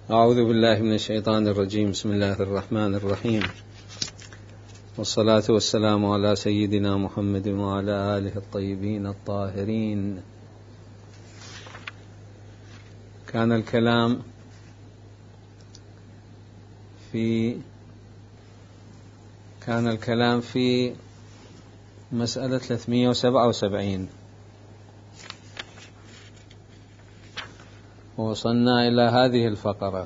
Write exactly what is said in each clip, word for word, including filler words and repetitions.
أعوذ بالله من الشيطان الرجيم. بسم الله الرحمن الرحيم، والصلاة والسلام على سيدنا محمد وعلى آله الطيبين الطاهرين. كان الكلام في كان الكلام في مسألة ثلاثمئة وسبعة وسبعين، ووصلنا إلى هذه الفقرة: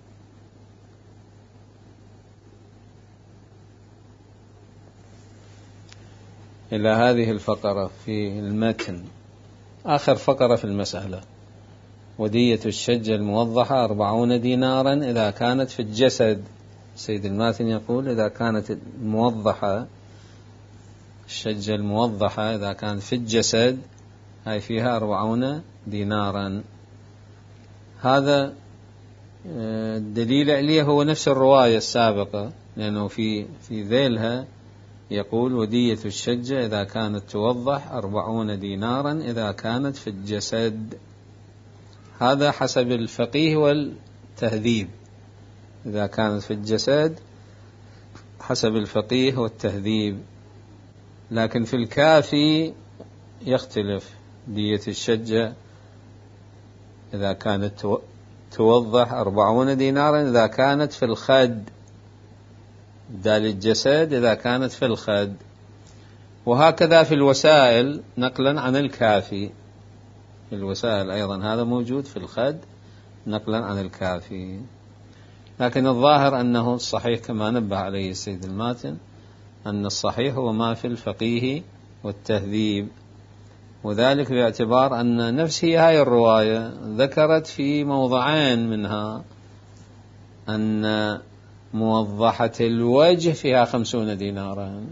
إلى هذه الفقرة في المتن، آخر فقرة في المسألة: ودية الشجة الموضحة أربعون دينارا إذا كانت في الجسد. سيد الماتن يقول: إذا كانت الموضحة، الشجة الموضحة إذا كانت في الجسد هاي فيها أربعون دينارا. هذا الدليل عليه هو نفس الرواية السابقة، لأنه في في ذيلها يقول: ودية الشجة إذا كانت توضح أربعون دينارا إذا كانت في الجسد. هذا حسب الفقيه والتهذيب، إذا كانت في الجسد حسب الفقيه والتهذيب. لكن في الكافي يختلف: دية الشجة إذا كانت توضح أربعون دينارا إذا كانت في الخد، بدال الجسد إذا كانت في الخد. وهكذا في الوسائل نقلا عن الكافي، في الوسائل أيضا هذا موجود في الخد نقلا عن الكافي. لكن الظاهر أنه الصحيح كما نبه عليه السيد الماتن، أن الصحيح هو ما في الفقيه والتهذيب، وذلك باعتبار أن نفس هي هاي الرواية ذكرت في موضعين منها أن موضحة الوجه فيها خمسون دينارا،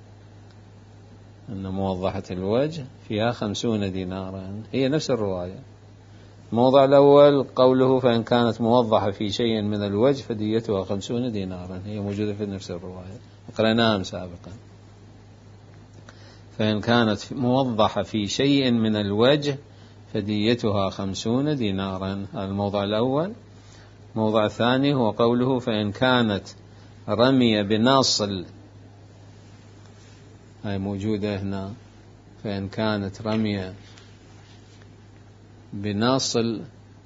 أن موضحة الوجه فيها خمسون دينارا، هي نفس الرواية. الموضع الأول قوله: فإن كانت موضحة في شيء من الوجه فديتها خمسون دينارا، هي موجودة في نفس الرواية قرأناها سابقا. فإن كانت موضحة في شيء من الوجه فديتها خمسون دينارا، هذا الموضع الأول. الموضع الثاني هو قوله: فإن كانت رمي بناصل، هاي موجودة هنا: فإن كانت رمي بناصل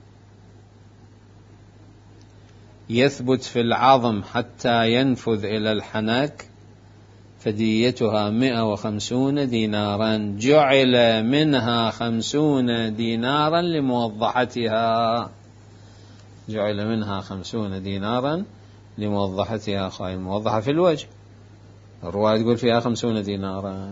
يثبت في العظم حتى ينفذ إلى الحنك فديتها مئة وخمسون دينارا، جعل منها خمسون دينارا لموضحتها، جعل منها خمسون دينارا لموضحتها. خاين موضحة في الوجه، الرواية تقول فيها خمسون دينارا.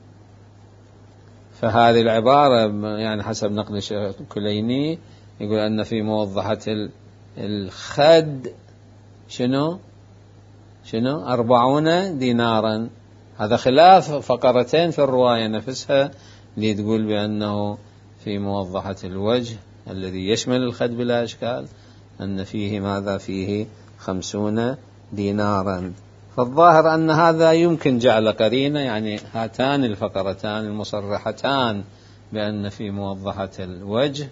فهذه العبارة يعني حسب نقل الشيخ الكليني يقول أن في موضحة الخد شنو شنو أربعون دينارا. هذا خلاف فقرتين في الرواية نفسها اللي تقول بأنه في موضحة الوجه الذي يشمل الخد بلا إشكال أن فيه ماذا؟ فيه خمسون دينارا. فالظاهر أن هذا يمكن جعل قرينة، يعني هاتان الفقرتان المصرحتان بأن في موضحة الوجه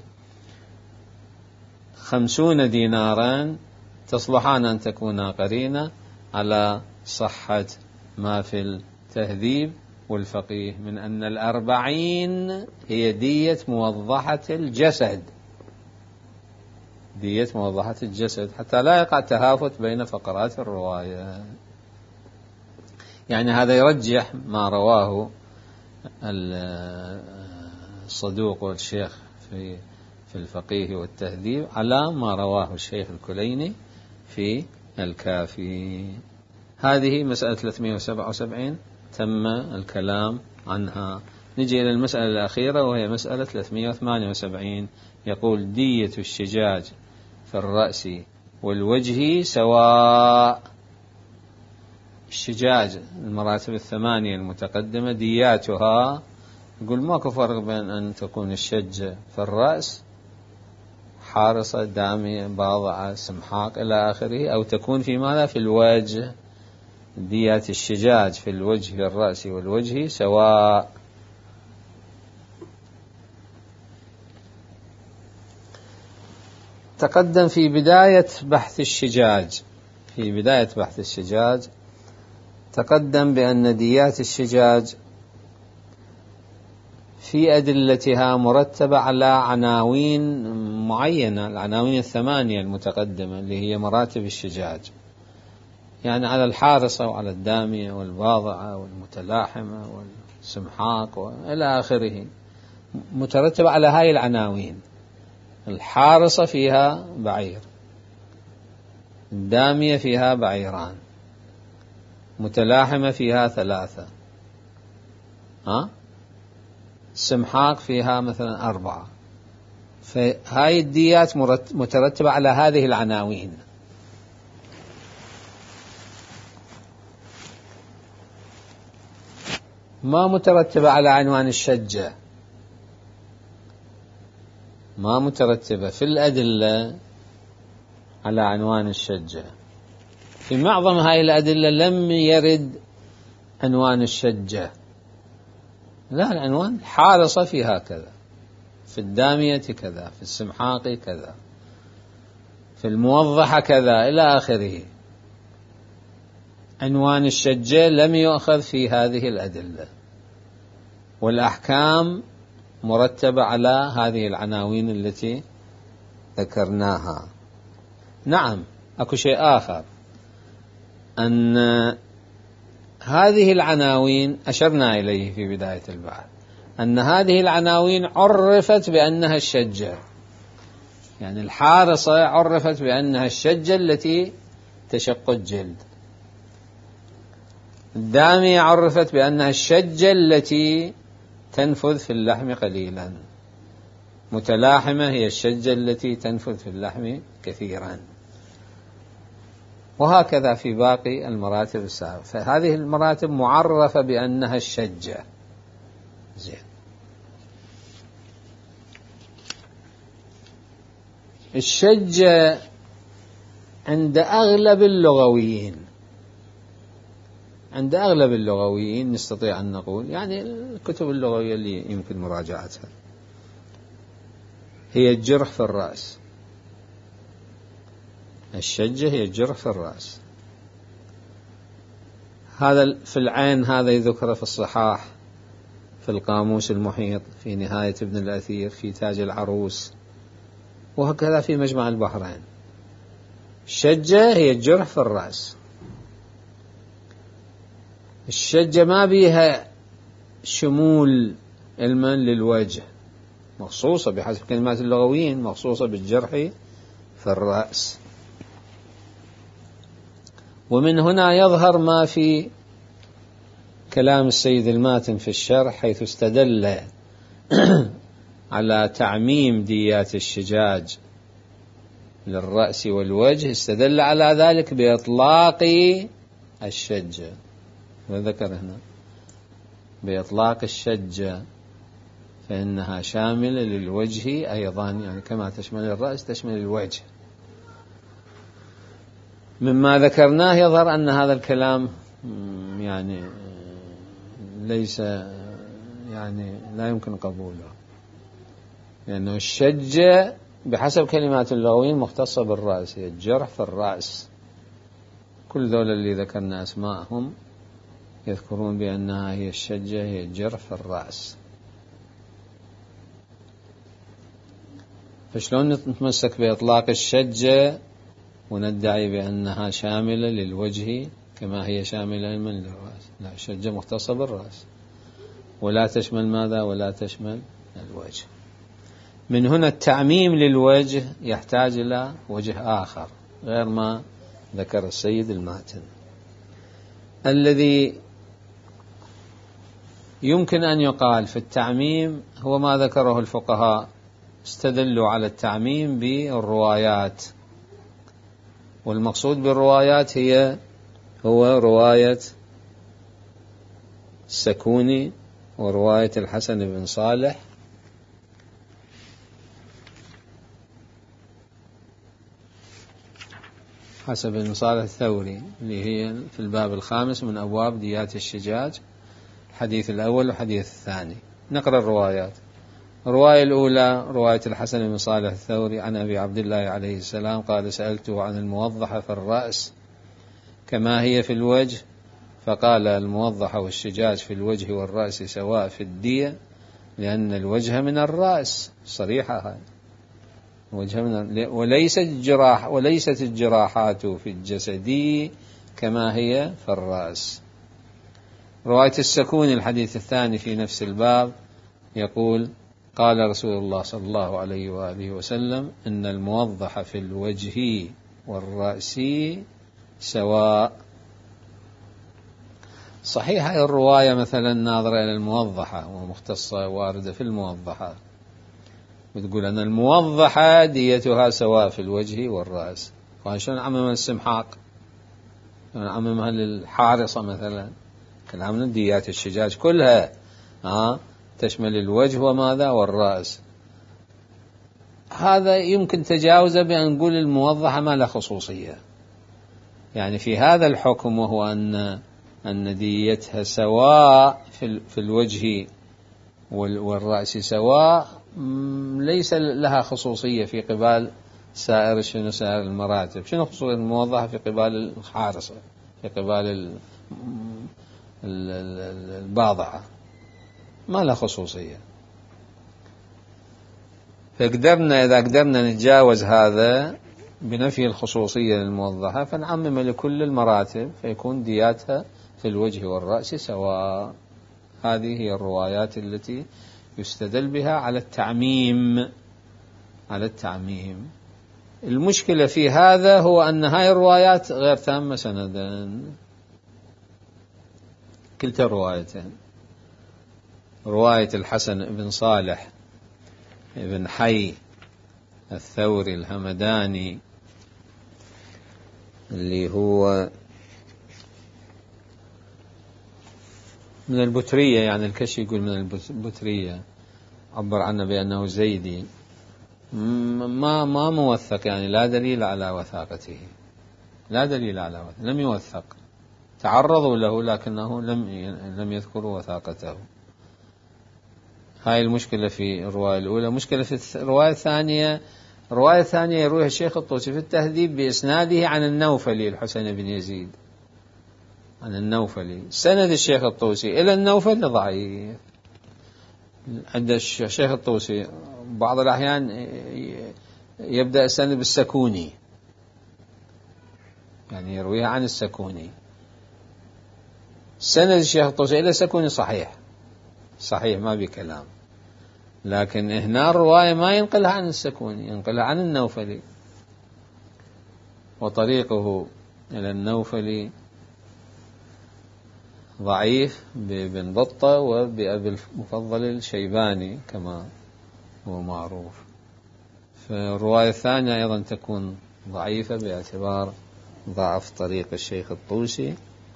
خمسون دينارا تصلحان أن تكون قرينة على صحة ما في التهذيب والفقيه من أن الأربعين هي دية موضحة الجسد، دية موضحة الجسد، حتى لا يقع تهافت بين فقرات الرواية. يعني هذا يرجح ما رواه الصدوق والشيخ في في الفقيه والتهذيب على ما رواه الشيخ الكليني في الكافي. هذه مسألة ثلاثمئة وسبعة وسبعين تم الكلام عنها. نجي إلى المسألة الأخيرة وهي مسألة ثلاثمئة وثمانية وسبعين. يقول: دية الشجاج في الرأس والوجه سواء. الشجاج المراتب الثمانية المتقدمة دياتها، يقول ماكو فرق بين أن تكون الشجة في الرأس حارصة دامية باضعة سمحاق إلى آخره، أو تكون في ماذا؟ في الوجه. ديات الشجاج في الوجه في الرأس والوجه سواء. تقدم في بداية بحث الشجاج في بداية بحث الشجاج تقدم بأن ديات الشجاج في أدلتها مرتبة على عناوين معينة، العناوين الثمانية المتقدمة اللي هي مراتب الشجاج، يعني على الحارصة وعلى الدامية والواضعة والمتلاحمة والسمحاق وإلى آخره، مترتبة على هاي العناوين. الحارصة فيها بعير، الدامية فيها بعيران، متلاحمة فيها ثلاثة، ها السمحاق فيها مثلا أربعة. فهاي الديات مترتبة على هذه العناوين. ما مترتبة على عنوان الشجة، ما مترتبة في الأدلة على عنوان الشجة. في معظم هاي الأدلة لم يرد عنوان الشجة، لا، العنوان حارصة فيها كذا، في الدامية كذا، في السمحاق كذا، في الموضحة كذا إلى آخره. عنوان الشجة لم يؤخذ في هذه الأدلة، والأحكام مرتبة على هذه العناوين التي ذكرناها. نعم، أكو شيء آخر، أن هذه العناوين أشرنا إليه في بداية البحث، أن هذه العناوين عرفت بأنها الشجة، يعني الحارصة عرفت بأنها الشجة التي تشق الجلد، الدامية عرفت بأنها الشجة التي تنفذ في اللحم قليلا، متلاحمة هي الشجة التي تنفذ في اللحم كثيرا، وهكذا في باقي المراتب السابقة. فهذه المراتب معرفة بأنها الشجة. زين، الشجة عند أغلب اللغويين عند أغلب اللغويين نستطيع أن نقول، يعني الكتب اللغوية اللي يمكن مراجعتها، هي الجرح في الرأس. الشجة هي الجرح في الرأس. هذا في العين، هذا يذكر في الصحاح، في القاموس المحيط، في نهاية ابن الأثير، في تاج العروس، وهكذا في مجمع البحرين. الشجة هي الجرح في الرأس. الشجة ما بيها شمول علما للوجه، مخصوصة بحسب كلمات اللغويين، مخصوصة بالجرح في الرأس. ومن هنا يظهر ما في كلام السيد الماتن في الشرح، حيث استدل على تعميم ديات الشجاج للرأس والوجه، استدل على ذلك بإطلاق الشجة، وذكر هنا بإطلاق الشجة، فإنها شاملة للوجه أيضا، يعني كما تشمل الرأس تشمل الوجه. مما ذكرناه يظهر أن هذا الكلام يعني ليس، يعني لا يمكن قبوله، لأنه الشجة بحسب كلمات اللغويين مختصة بالرأس، هي الجرح في الرأس. كل ذول اللي ذكرنا أسماءهم يذكرون بأنها هي الشجة، هي الجرح في الرأس. فشلون نتمسك بإطلاق الشجة وندعي بأنها شاملة للوجه كما هي شاملة من للرأس؟ لا، الشجة مختصة بالرأس، ولا تشمل ماذا؟ ولا تشمل الوجه. من هنا التعميم للوجه يحتاج إلى وجه آخر غير ما ذكر السيد الماتن. الذي يمكن أن يقال في التعميم هو ما ذكره الفقهاء، استدلوا على التعميم بالروايات، والمقصود بالروايات هي هو رواية السكوني ورواية الحسن بن صالح حسن بن صالح الثوري، اللي هي في الباب الخامس من أبواب ديات الشجاج، الحديث الأول والحديث الثاني. نقرأ الروايات. الرواية الأولى رواية الحسن بن صالح الثوري عن أبي عبد الله عليه السلام قال: سألته عن الموضحة في الرأس كما هي في الوجه، فقال: الموضحة والشجاج في الوجه والرأس سواء في الدية، لأن الوجه من الرأس، صريحة هذه، وجه من وليست الجراح وليست الجراحات في الجسد كما هي في الرأس. رواية السكون الحديث الثاني في نفس الباب يقول: قال رسول الله صلى الله عليه وآله وسلم: إن الموضح في الوجه والرأس سواء. صحيحة الرواية مثلا ناظرة إلى الموضحة ومختصة واردة في الموضحة، بتقول أن الموضحة ديتها سواء في الوجه والرأس. فعشان نعممها السمحاق، نعممها للحارصة مثلا، كلامنا ديات الشجاج كلها ها تشمل الوجه وماذا والرأس. هذا يمكن تجاوزه بأن نقول الموضحة ما لها خصوصية، يعني في هذا الحكم، وهو أن أن ديتها سواء في في الوجه والرأس سواء، ليس لها خصوصية في قبال سائر شنو سائر المراتب. شنو خصوصية الموضحة في قبال الحارصة، في قبال الباضعة؟ ما لها خصوصية. فقدرنا إذا قدرنا نتجاوز هذا بنفي الخصوصية للموضحة، فنعمم لكل المراتب، فيكون دياتها في الوجه والرأس سواء. هذه هي الروايات التي يستدل بها على التعميم على التعميم. المشكلة في هذا هو أن هاي الروايات غير تامة سندا، كلتا الروايتين، رواية الحسن بن صالح بن حي الثوري الهمداني اللي هو من البترية، يعني الكشي يقول من البترية، عبر عنه بأنه زيدي، ما ما موثق، يعني لا دليل على وثاقته، لا دليل على وثاقته، لم يوثق، تعرضوا له لكنه لم لم يذكروا وثاقته. هاي المشكلة في الرواية الأولى. مشكلة في الرواية الثانية، الرواية الثانية يرويها الشيخ الطوسي في التهذيب بإسناده عن النوفلي الحسين بن يزيد، عن النوفلي. سند الشيخ الطوسي إلى النوفلي ضعيف. عند الشيخ الطوسي بعض الأحيان يبدأ السند بالسكوني، يعني يرويها عن السكوني. سند الشيخ الطوسي إلى السكوني صحيح صحيح ما بكلام، لكن هنا الرواية ما ينقلها عن السكوني، ينقلها عن النوفلي، وطريقه إلى النوفلي ضعيف بابن بطة وبأبي المفضل الشيباني كما هو معروف. فالرواية الثانية أيضا تكون ضعيفة باعتبار ضعف طريق الشيخ الطوسي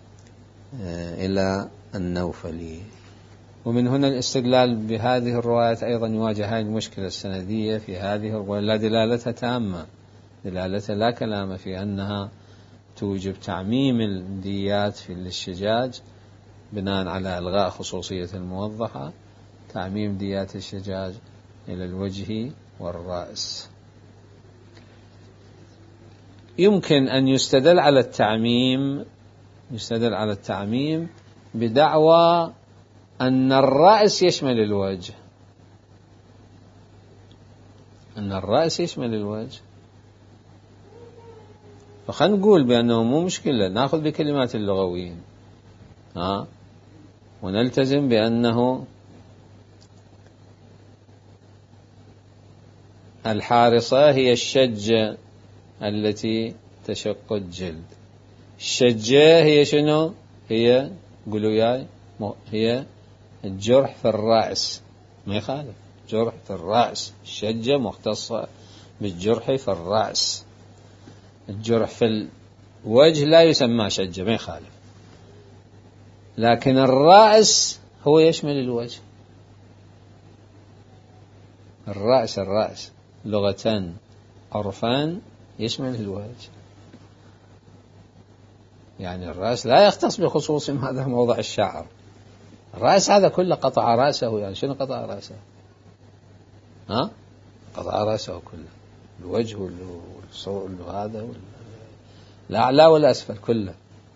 إلى النوفلي. ومن هنا الاستدلال بهذه الروايات أيضا يواجه هذه المشكلة السندية في هذه الرواية، لا دلالتها تامة، دلالتها لا كلام في أنها توجب تعميم الديات في الشجاج بناء على إلغاء خصوصية الموضحة، تعميم ديات الشجاج إلى الوجه والرأس. يمكن أن يستدل على التعميم يستدل على التعميم بدعوى أن الرأس يشمل الوجه، أن الرأس يشمل الوجه. فخلنا نقول بأنه مو مشكلة، نأخذ بكلمات اللغويين ها ونلتزم بأنه الحارصة هي الشجة التي تشق الجلد. الشجة هي شنو؟ هي قولوا ياي هي الجرح في الرأس، ما يخالف، جرح في الرأس. الشجة مختصة بالجرح في الرأس. الجرح في الوجه لا يسمى شجة، ما يخالف، لكن الرأس هو يشمل الوجه. الرأس الرأس لغة عرفان يشمل الوجه، يعني الرأس لا يختص بخصوص هذا موضع الشعر. الرأس هذا كله قطع رأسه، يعني شنو قطع رأسه؟ ها قطع رأسه كله، الوجه والصور هذا الأعلى والأسفل كله.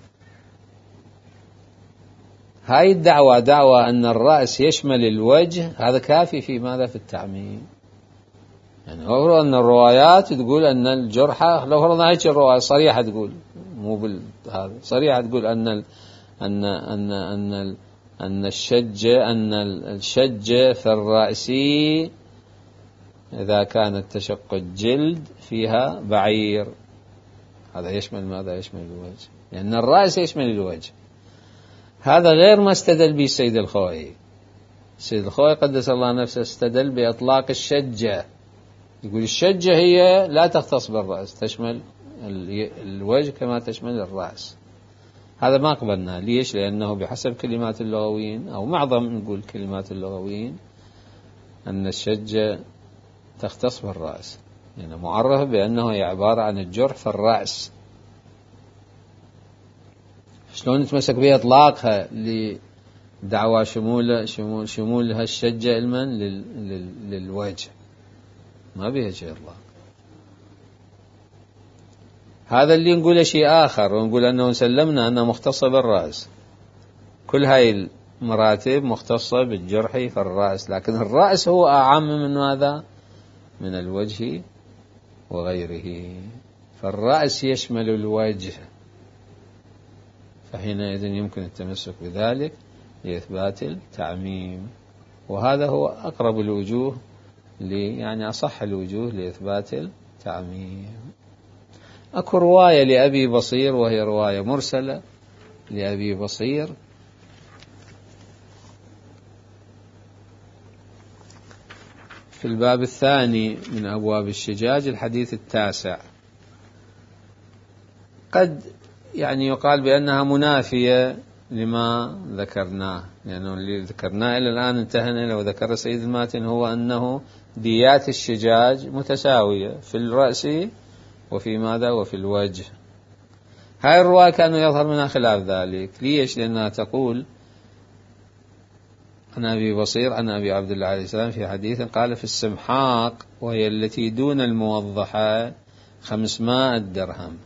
هاي الدعوة دعوة أن الرأس يشمل الوجه، هذا كافي في ماذا؟ في التعميم. يعني هو أن الروايات تقول أن الجرحى، لو فرضنا هيك الرواية صريحة تقول، مو بالهذا، صريحة تقول أن ال أن أن أن ال أن الشج أن الشج في الرأس إذا كانت تشق الجلد فيها بعير، هذا يشمل ماذا؟ يشمل الوجه، لأن يعني الرأس يشمل الوجه. هذا غير ما استدل به السيد الخوئي. السيد الخوئي قدس الله نفسه استدل بإطلاق الشجة، يقول الشجة هي لا تختص بالرأس، تشمل الوجه كما تشمل الرأس. هذا ما قبلنا. ليش؟ لأنه بحسب كلمات اللغويين أو معظم نقول كلمات اللغويين أن الشجة تختص بالرأس، يعني معرفة بأنه هي عبارة عن الجرح في الرأس. شلون نتمسك بإطلاقها لدعوى شمول شمول شمول هالشجة علما للوجه؟ ما بيها شيء إطلاق. هذا اللي نقوله شيء آخر، ونقول أنه سلمنا أنه مختصة بالرأس. كل هاي المراتب مختصة بالجرح في الرأس، لكن الرأس هو أعم من ماذا؟ من الوجه وغيره. فالرأس يشمل الوجه، فحينئذ يمكن التمسك بذلك لإثبات التعميم. وهذا هو أقرب الوجوه لي يعني أصح الوجوه لإثبات التعميم. أكو رواية لأبي بصير وهي رواية مرسلة لأبي بصير في الباب الثاني من أبواب الشجاج، الحديث التاسع. قد يعني يقال بأنها منافية لما ذكرناه، لأنه يعني اللي ذكرناه إلى الآن انتهينا إلى وذكر سيد الماتن هو أنه ديات الشجاج متساوية في الرأس وفي ماذا؟ وفي الوجه. هاي الرواية كانوا يظهر منها خلاف ذلك. ليش؟ لأنها تقول عن أبي بصير عن أبي عبد الله عليه السلام في حديث قال في السمحاق وهي التي دون الموضحة خمسمائة درهم،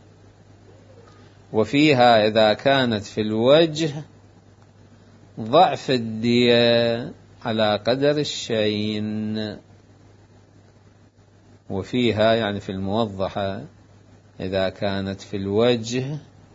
وفيها إذا كانت في الوجه ضعف الدية على قدر الشين. وفيها يعني في الموضحة إذا كانت في الوجه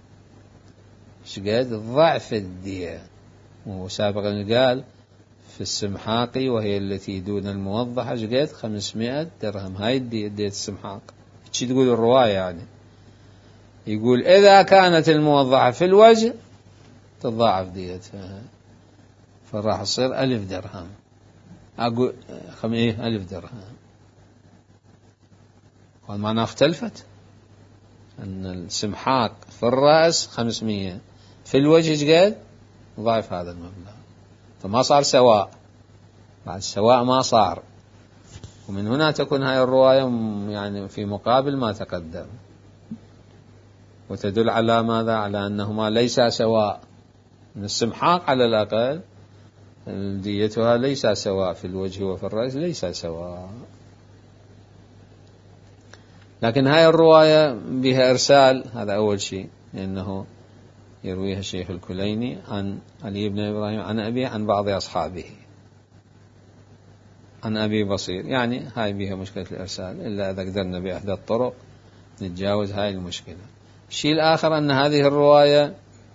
شقد ضعف الدية. وسابقا قال في السمحاق وهي التي دون الموضحة شقد خمسمائة درهم. هاي الدية دية السمحاق. شي تقول الرواية يعني يقول إذا كانت الموضحة في الوجه تضاعف ديتها، فراح تصير ألف درهم. أقول خم إيه ألف درهم، والمعنى اختلفت أن السمحاق في الرأس خمسمية، في الوجه قد ضعف هذا المبلغ، فما صار سواء. بعد السواء ما صار. ومن هنا تكون هاي الرواية يعني في مقابل ما تقدم، وتدل على ماذا؟ على أنهما ليس سواء. من السمحاق على الأقل ديتها ليس سواء في الوجه وفي الرأس، ليس سواء. لكن هاي الرواية بها إرسال، هذا أول شيء، لأنه يرويها الشيخ الكليني عن علي بن إبراهيم عن أبي عن بعض أصحابه عن أبي بصير، يعني هاي بها مشكلة الإرسال، إلا إذا قدرنا بإحدى الطرق نتجاوز هاي المشكلة. الشيء الآخر أن هذه الرواية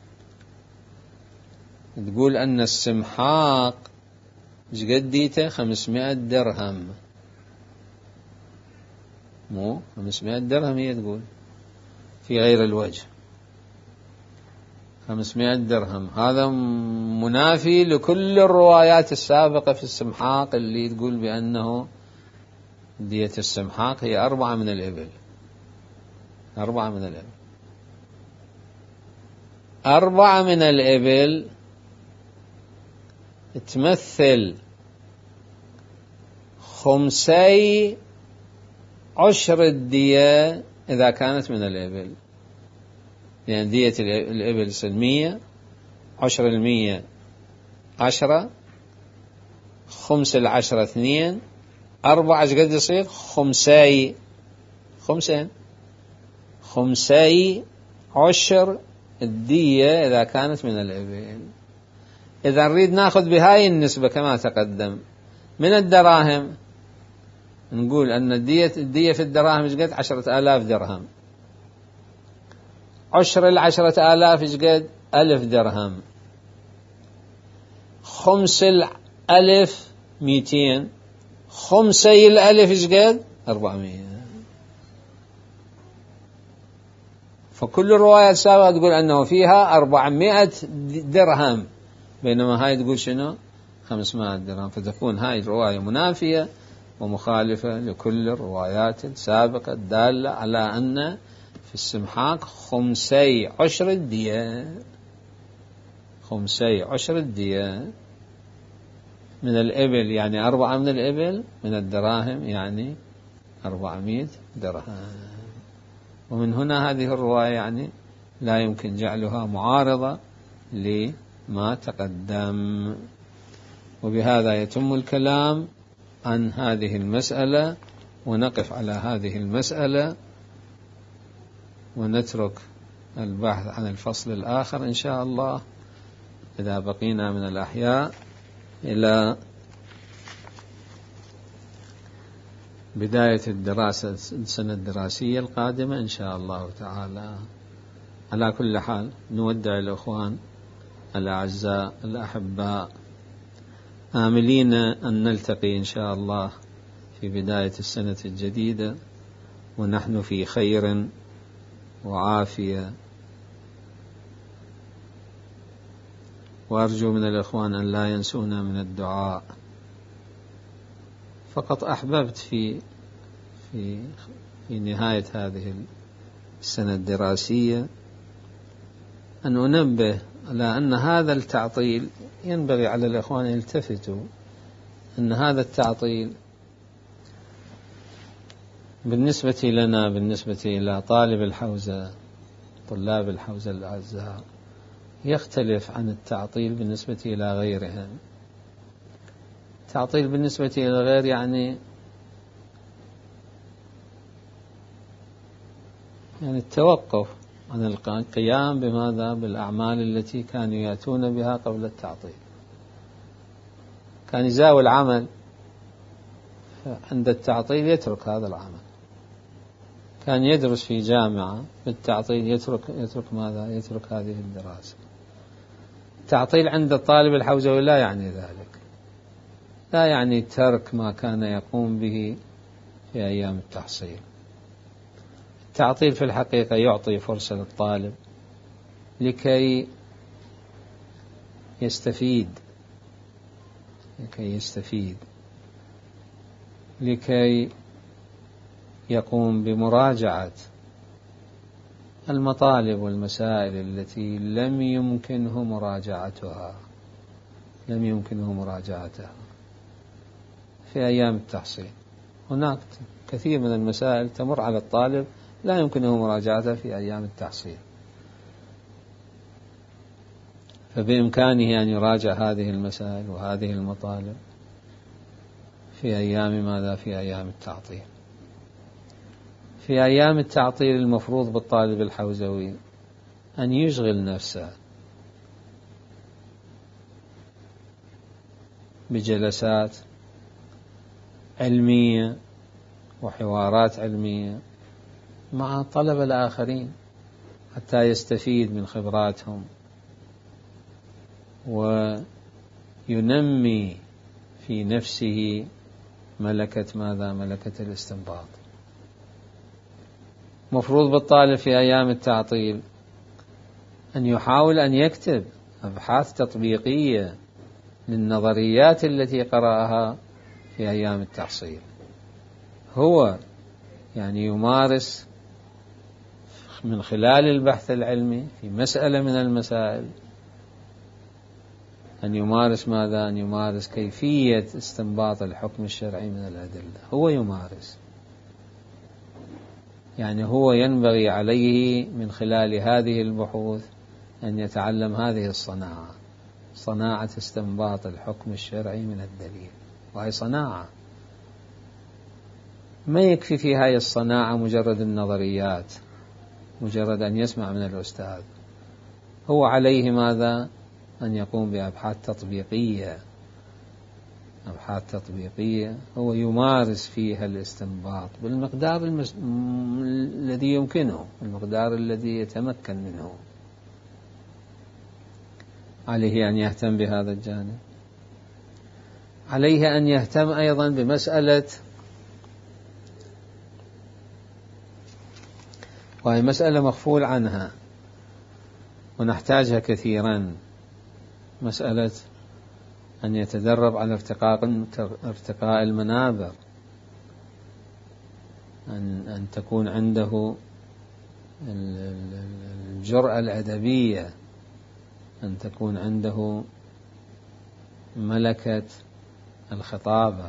تقول أن السمحاق جديته خمسمائة درهم، مو خمسمائة درهم هي تقول في غير الوجه خمسمائة درهم. هذا منافي لكل الروايات السابقة في السمحاق اللي تقول بأنه دية السمحاق هي أربعة من الإبل. أربعة من الإبل أربعة من الإبل تمثل خمسي عشر الدية إذا كانت من الإبل. يعني دية الإبل سلمية، عشر المية عشرة، خمس العشرة اثنين، أربعة ايش قد يصير؟ خمساي، خمسين، خمساي عشر الدية إذا كانت من الإبل. إذا نريد ناخذ بهاي النسبة كما تقدم من الدراهم، نقول أن الدية الدية في الدراهم ايش قد؟ عشرة آلاف درهم. عشر العشرة آلاف ايش قد؟ ألف درهم. خمس الألف ميتين، خمسي الألف ايش قد؟ أربعمية. فكل الروايات السابقة تقول أنه فيها أربعمائة درهم، بينما هاي تقول شنو؟ خمسمائة درهم. فتكون هاي الرواية منافية ومخالفة لكل الروايات السابقة الدالة على أن في السمحاق خمسي عشر الدية، خمسي عشر الدية من الإبل يعني أربعة من الإبل، من الدراهم يعني أربعمائة درهم. ومن هنا هذه الرواية يعني لا يمكن جعلها معارضة لما تقدم. وبهذا يتم الكلام عن هذه المسألة، ونقف على هذه المسألة ونترك البحث عن الفصل الآخر إن شاء الله إذا بقينا من الأحياء إلى بداية الدراسة السنة الدراسية القادمة إن شاء الله تعالى. على كل حال نودع الأخوان الأعزاء الأحباء، آملين أن نلتقي إن شاء الله في بداية السنة الجديدة ونحن في خير وعافية. وأرجو من الإخوان أن لا ينسونا من الدعاء. فقط أحببت في في في نهاية هذه السنة الدراسية أن أنبه على أن هذا التعطيل ينبغي على الإخوان يلتفتوا أن هذا التعطيل بالنسبة لنا، بالنسبة إلى طالب الحوزة، طلاب الحوزة الأعزاء، يختلف عن التعطيل بالنسبة إلى غيرهم. التعطيل بالنسبة إلى الغير يعني يعني التوقف عن القيام بماذا؟ بالأعمال التي كانوا يأتون بها قبل التعطيل. كان يزاول العمل، عند التعطيل يترك هذا العمل. كان يدرس في جامعة، بالتعطيل يترك يترك ماذا؟ يترك هذه الدراسة. التعطيل عند الطالب الحوزوي لا يعني ذلك، لا يعني ترك ما كان يقوم به في أيام التحصيل. التعطيل في الحقيقة يعطي فرصة للطالب لكي يستفيد لكي يستفيد لكي يقوم بمراجعة المطالب والمسائل التي لم يمكنه مراجعتها لم يمكنه مراجعتها في أيام التحصيل. هناك كثير من المسائل تمر على الطالب لا يمكنه مراجعتها في أيام التحصيل، فبإمكانه أن يراجع هذه المسائل وهذه المطالب في أيام ماذا؟ في أيام التعطيل. في أيام التعطيل المفروض بالطالب الحوزوي أن يشغل نفسه بجلسات علمية وحوارات علمية مع الطلبة الآخرين حتى يستفيد من خبراتهم وينمي في نفسه ملكة ماذا؟ ملكة الاستنباط. مفروض بالطالب في أيام التعطيل أن يحاول أن يكتب أبحاث تطبيقية للنظريات التي قرأها في أيام التحصيل. هو يعني يمارس من خلال البحث العلمي في مسألة من المسائل أن يمارس ماذا؟ أن يمارس كيفية استنباط الحكم الشرعي من الأدلة. هو يمارس، يعني هو ينبغي عليه من خلال هذه البحوث أن يتعلم هذه الصناعة، صناعة استنباط الحكم الشرعي من الدليل. وهي صناعة ما يكفي في هاي الصناعة مجرد النظريات، مجرد أن يسمع من الأستاذ. هو عليه ماذا؟ أن يقوم بأبحاث تطبيقية، أبحاث تطبيقية هو يمارس فيها الاستنباط بالمقدار المس... الذي يمكنه، المقدار الذي يتمكن منه. عليه أن يهتم بهذا الجانب. عليه أن يهتم أيضا بمسألة، وهي مسألة مغفول عنها ونحتاجها كثيرا، مسألة أن يتدرب على ارتقاء ارتقاء المنابر، أن أن تكون عنده الجرأة الأدبية، أن تكون عنده ملكة الخطابة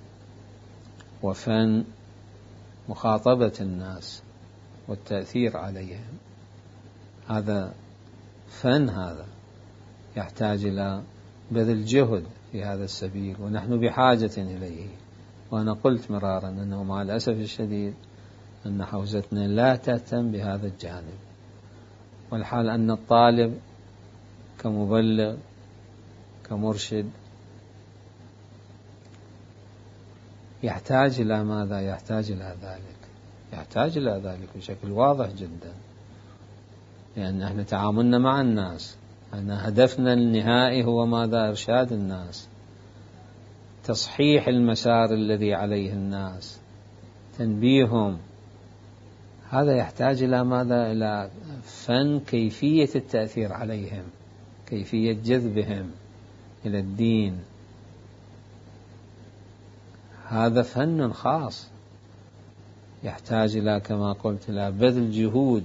وفن مخاطبة الناس والتأثير عليهم. هذا فن، هذا يحتاج إلى بذل جهد في هذا السبيل، ونحن بحاجة إليه. وأنا قلت مرارا أنه مع الأسف الشديد أن حوزتنا لا تهتم بهذا الجانب، والحال أن الطالب كمبلغ كمرشد يحتاج إلى ماذا؟ يحتاج إلى ذلك، يحتاج إلى ذلك بشكل واضح جدا، لأن احنا تعاملنا مع الناس، أن هدفنا النهائي هو ماذا؟ إرشاد الناس، تصحيح المسار الذي عليه الناس، تنبيههم. هذا يحتاج إلى ماذا؟ إلى فن كيفية التأثير عليهم، كيفية جذبهم إلى الدين. هذا فن خاص يحتاج إلى كما قلت إلى بذل جهود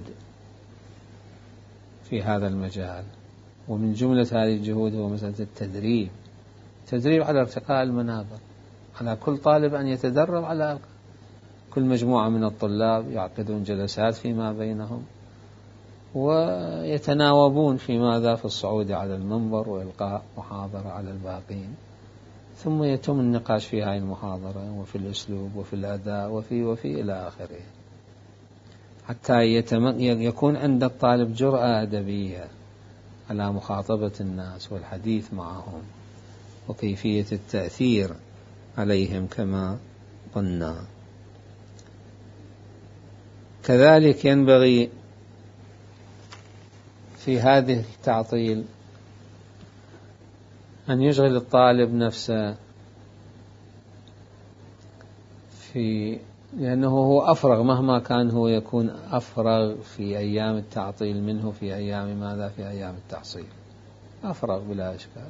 في هذا المجال. ومن جملة هذه الجهود هو مسألة التدريب، تدريب على ارتقاء المنابر، على كل طالب أن يتدرب، على كل مجموعة من الطلاب يعقدون جلسات فيما بينهم ويتناوبون في ماذا؟ في الصعود على المنبر وإلقاء محاضرة على الباقين، ثم يتم النقاش في هذه المحاضرة وفي الأسلوب وفي الأداء وفي وفي إلى آخره، حتى يكون عند الطالب جرأة أدبية على مخاطبة الناس والحديث معهم وكيفية التأثير عليهم كما قلنا. كذلك ينبغي في هذه التعطيل أن يشغل الطالب نفسه في، لأنه هو أفرغ مهما كان، هو يكون أفرغ في أيام التعطيل منه في أيام ماذا؟ في أيام التحصيل، أفرغ بلا إشكال.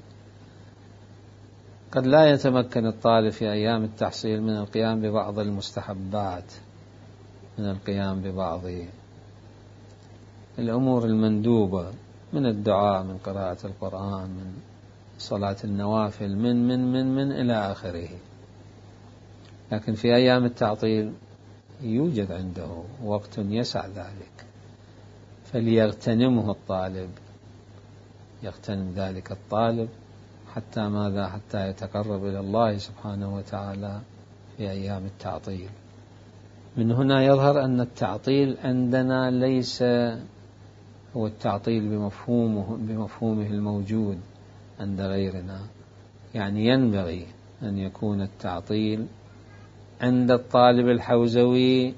قد لا يتمكن الطالب في أيام التحصيل من القيام ببعض المستحبات، من القيام ببعض الأمور المندوبة من الدعاء، من قراءة القرآن، من صلاة النوافل، من من من من إلى آخره. لكن في أيام التعطيل يوجد عنده وقت يسع ذلك، فليغتنمه الطالب، يغتنم ذلك الطالب حتى ماذا؟ حتى يتقرب إلى الله سبحانه وتعالى في أيام التعطيل. من هنا يظهر أن التعطيل عندنا ليس هو التعطيل بمفهومه بمفهومه الموجود عند غيرنا. يعني ينبغي أن يكون التعطيل عند الطالب الحوزوي،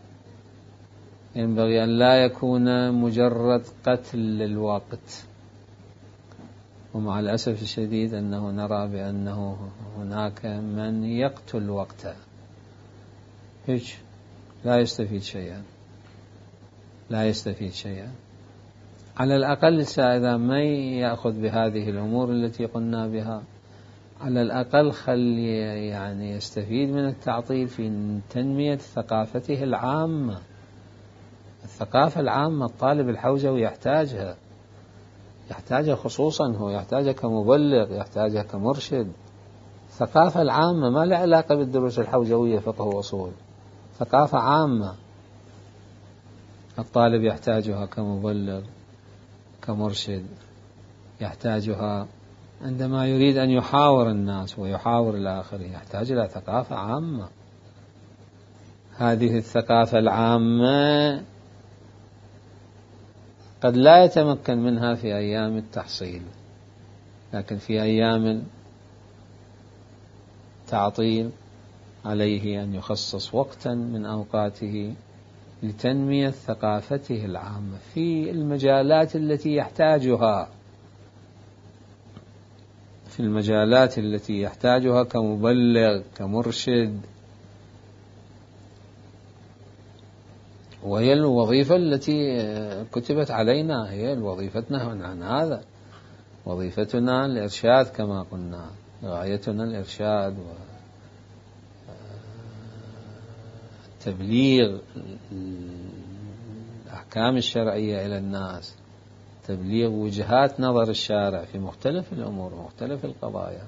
ينبغي أن لا يكون مجرد قتل للوقت. ومع الأسف الشديد أنه نرى بأنه هناك من يقتل وقته، هيك لا يستفيد شيئا، لا يستفيد شيئا. على الأقل إذا ما يأخذ بهذه الأمور التي قلنا بها، على الأقل خلي يعني يستفيد من التعطيل في تنمية ثقافته العامة. الثقافة العامة الطالب الحوزوي يحتاجها، يحتاجها خصوصا، هو يحتاجها كمبلغ، يحتاجها كمرشد. الثقافة العامة ما لها علاقة بالدروس الحوزوية فقه وأصول، ثقافة عامة الطالب يحتاجها كمبلغ كمرشد، يحتاجها عندما يريد أن يحاور الناس ويحاور الآخرين، يحتاج إلى ثقافة عامة. هذه الثقافة العامة قد لا يتمكن منها في أيام التحصيل، لكن في أيام التعطيل عليه أن يخصص وقتا من أوقاته لتنمية ثقافته العامة في المجالات التي يحتاجها في المجالات التي يحتاجها كمبلغ كمرشد. وهي الوظيفة التي كتبت علينا، هي وظيفتنا عن هذا، وظيفتنا الإرشاد كما قلنا، غايتنا الإرشاد وتبليغ الأحكام الشرعية إلى الناس، تبليغ وجهات نظر الشارع في مختلف الأمور ومختلف القضايا.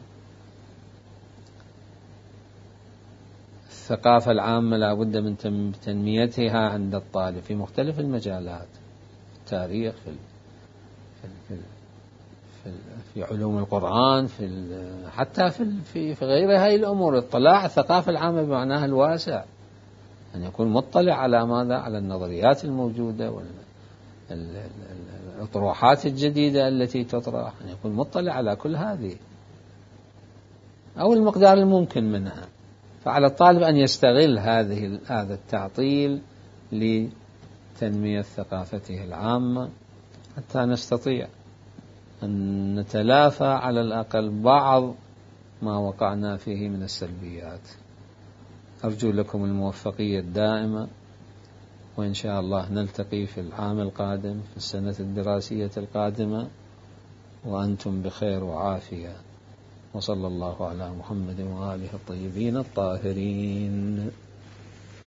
الثقافة العامة لا بد من تنميتها عند الطالب في مختلف المجالات، في التاريخ، في في في, في علوم القرآن، في حتى في في في غير هذه الأمور. اطلاع الثقافة العامة بمعناها الواسع، أن يكون مطلع على ماذا؟ على النظريات الموجودة والأطروحات الجديدة التي تطرح، أن يكون مطلع على كل هذه أو المقدار الممكن منها. فعلى الطالب أن يستغل هذه هذا التعطيل لتنمية ثقافته العامة حتى نستطيع أن نتلافى على الأقل بعض ما وقعنا فيه من السلبيات. أرجو لكم الموفقية الدائمة، وإن شاء الله نلتقي في العام القادم في السنة الدراسية القادمة وأنتم بخير وعافية، وصلى الله على محمد وآله الطيبين الطاهرين.